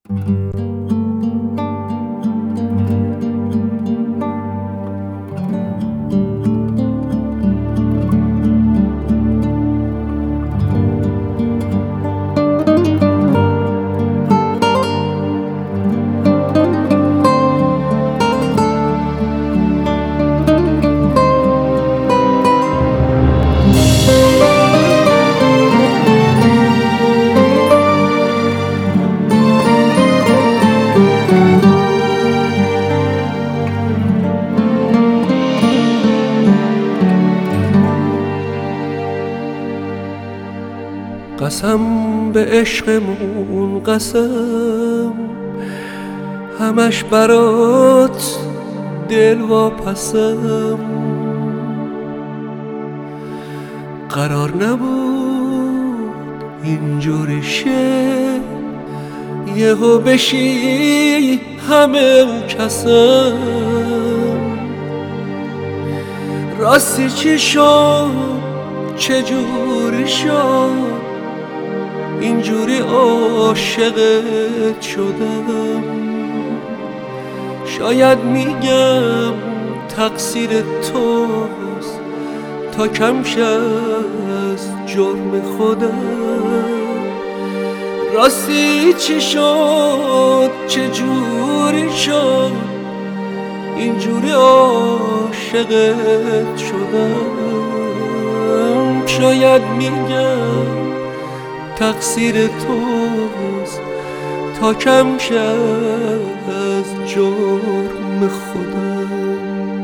قسم به عشقمون قسم، همش برات دل واپسم. قرار نبود اینجوری شه، یهو بشی همه کسم. راستی چی شد چجوری شد اینجوری عاشقت شدم؟ شاید میگم تقصیر توست، تا کم شه از جرم خودم. راستی چی شد چجوری شد اینجوری عاشقت شدم؟ شاید میگم تقصیر توست، تا کم شه از جرم خودم.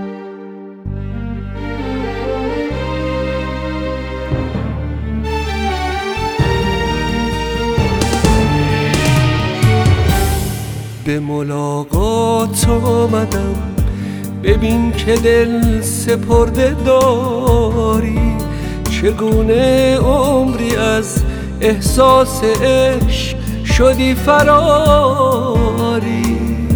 به ملاقات آمدم، ببین که دل سپرده داری. چگونه عمری از احساس عشق شدی فراری.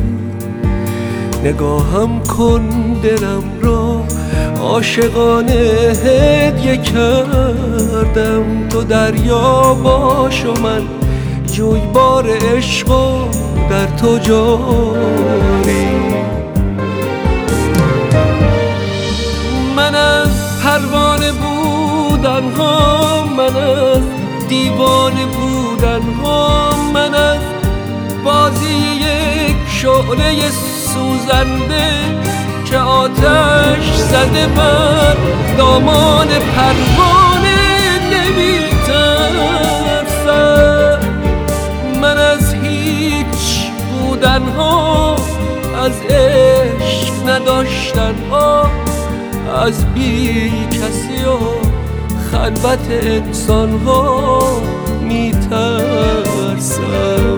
نگاهم کن دلم را عاشقانه هدیه کردم. تو دریا باش و من جویبار عشق و در تو جاری. من از پروانه بودن ها، من از دیوانه بودن ها، من از بازی یک شعله سوزنده که آتش زده بر دامان پروانه نمی‌ترسم. من از هیچ بودن ها، از عشق نداشتن ها، از بی کسی و خلوت انسان ها میترسم.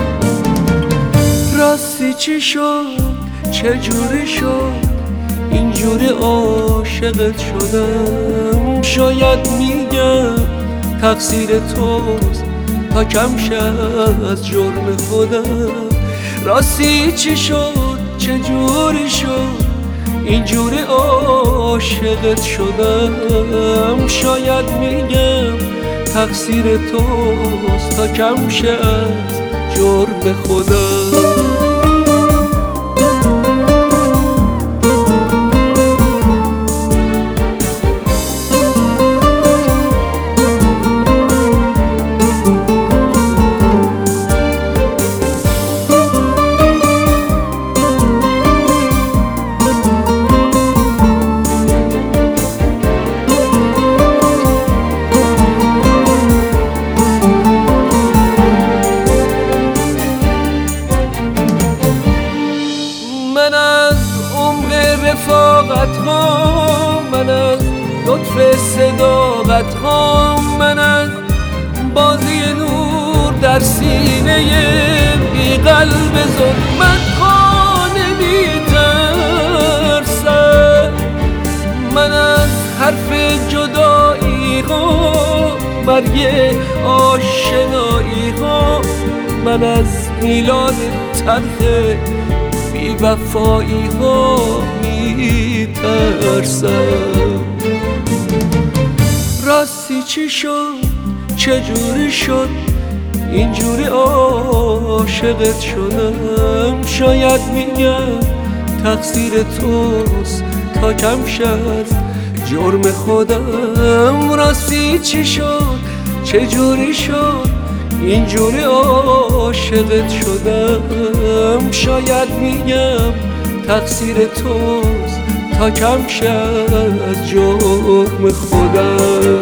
راستی چی شد چجوری شد اینجوری عاشقت شدم؟ شاید میگم تقصیر توست، تا کم شه از جرم خودم. راستی چی شد چجوری شد اینجوری عاشقت شدم؟ شاید میگم تقصیر توست، تا کم شه از جرم خودم. من از عمق رفاقت ها، من از لطف صداقت ها، من از بازی نور در سینه بی قلب ظلمت ها نمیترسم. من از حرف جدایی ها، برگ آشنایی ها، من از میلاد تلخ بی وفایی ها میترسم. راستی چی شد چجوری شد اینجوری عاشقت شدم. شاید میگم تقصیر توست تا کم شد جرم خودم. راستی چی شد چجوری شد اینجوری عاشقت شدم. شاید میگم تقصیر توست تا کم شد جرم خودم.